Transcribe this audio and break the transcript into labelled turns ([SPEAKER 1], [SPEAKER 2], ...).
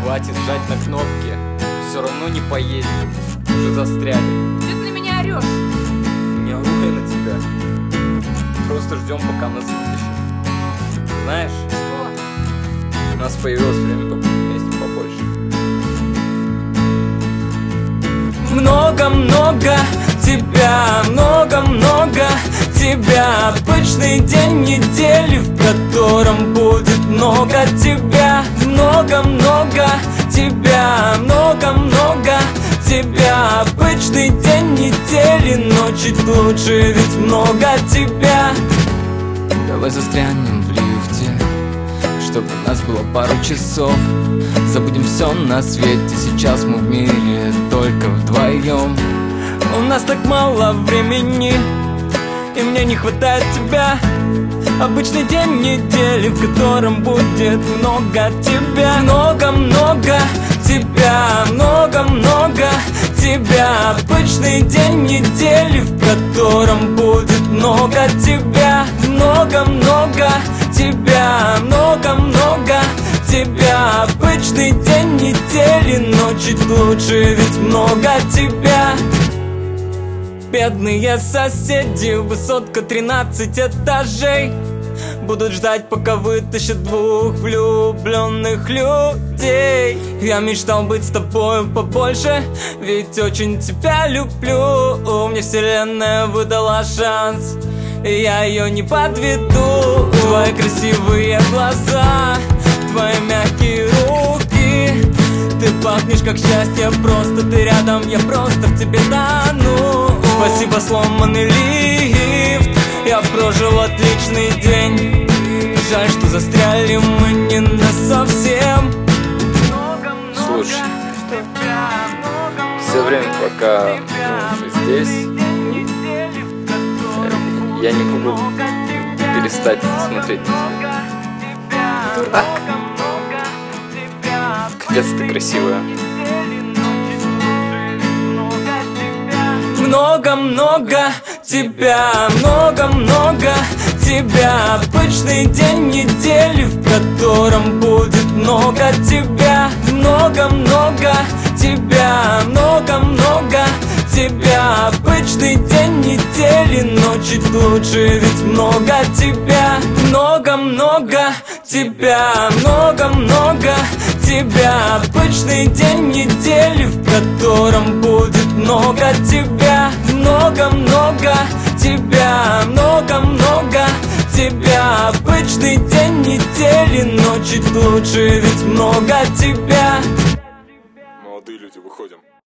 [SPEAKER 1] Хватит жать на кнопки, все равно не поедем. Уже застряли.
[SPEAKER 2] Че ты на меня орешь?
[SPEAKER 1] Не ору я на тебя. Просто ждем, пока нас вытащат. Знаешь,
[SPEAKER 2] Что?
[SPEAKER 1] у нас появилось время побыть вместе побольше. Много-много тебя, много-много тебя. Обычный день недели, в котором будет много тебя. Много-много тебя, много-много тебя. Обычный день недели, но чуть лучше, ведь много тебя. Давай застрянем в лифте, чтобы у нас было пару часов. Забудем все на свете, сейчас мы в мире только вдвоем. У нас так мало времени, и мне не хватает тебя. Обычный день недели, в котором будет много тебя. Много-много тебя, много-много тебя. Обычный день недели, в котором будет много тебя. Много-много тебя, много-много тебя. Обычный день недели, но чуть лучше, ведь много тебя. Бедные соседи, высотка 13 этажей, будут ждать, пока вытащат двух влюбленных людей. Я мечтал быть с тобой побольше, ведь очень тебя люблю. Мне вселенная выдала шанс, и я ее не подведу. Твои красивые глаза, твои мягкие руки, ты пахнешь как счастье, просто ты рядом, я просто в тебе тону. Спасибо, сломанный лифт, я прожил отличный день. Жаль, что застряли мы не насовсем. Слушай, все время, пока мы здесь, я не могу перестать смотреть на тебя. Дурак. Капец, ты красивая. Много-много тебя, много-много тебя. Обычный день недели, в котором будет много тебя. Много-много тебя, много-много тебя. Обычный день недели, но чуть лучше, ведь много тебя. Много-много тебя, много-много тебя. Обычный день недели, в котором будет много тебя. Много-много тебя, много-много тебя. Обычный день недели, но чуть лучше, ведь много тебя.
[SPEAKER 3] Молодые люди, выходим.